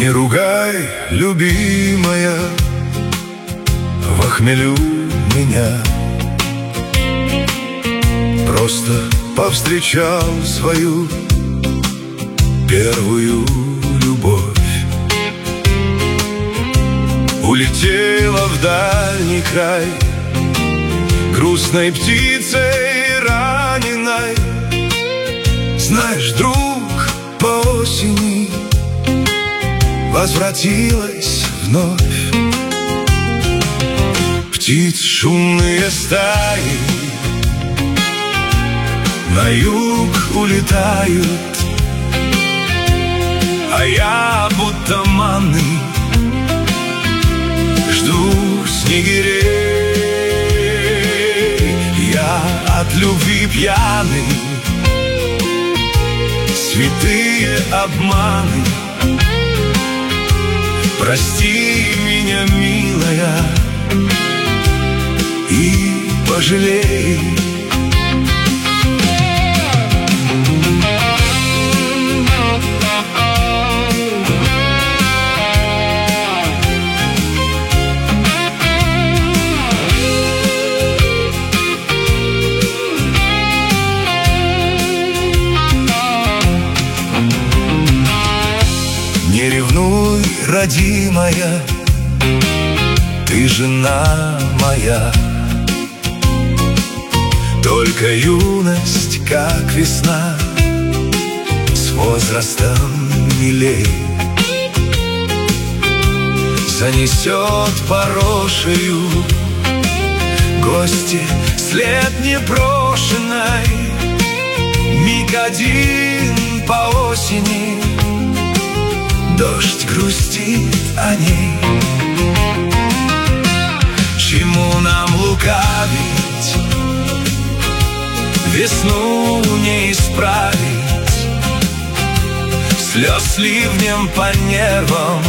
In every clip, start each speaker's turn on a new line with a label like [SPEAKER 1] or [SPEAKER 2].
[SPEAKER 1] Не ругай, любимая, в хмелю меня. Просто повстречал свою первую любовь. Улетела в дальний край грустной птицей раненой. Знаешь, друг, по осени возвратилась вновь. Птиц шумные стаи на юг улетают, а я будто манный жду снегирей. Я от любви пьяный, святые обманы. Прости меня, милая, и пожалей. Не ревнуй, родимая, ты жена моя. Только юность, как весна, с возрастом милей. Занесет порошею гости след непрошенной. Миг один по осени дождь грустит о ней. Чему нам лукавить, весну не исправить. Слез ливнем по нервам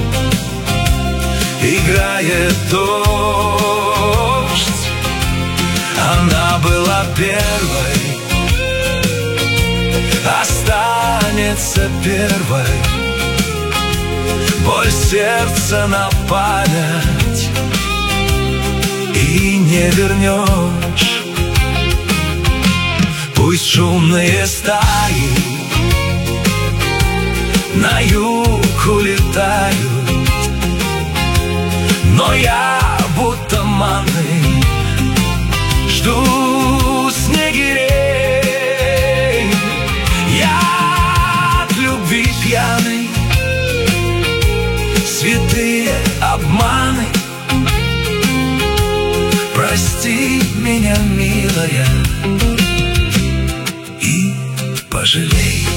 [SPEAKER 1] играет дождь. Она была первой, останется первой. Боль сердца на память и не вернешь. Пусть шумные стаи на юг улетают, но я будто манный жду снегирей. Я от любви пьяный, святые обманы. Прости меня, милая, и пожалей.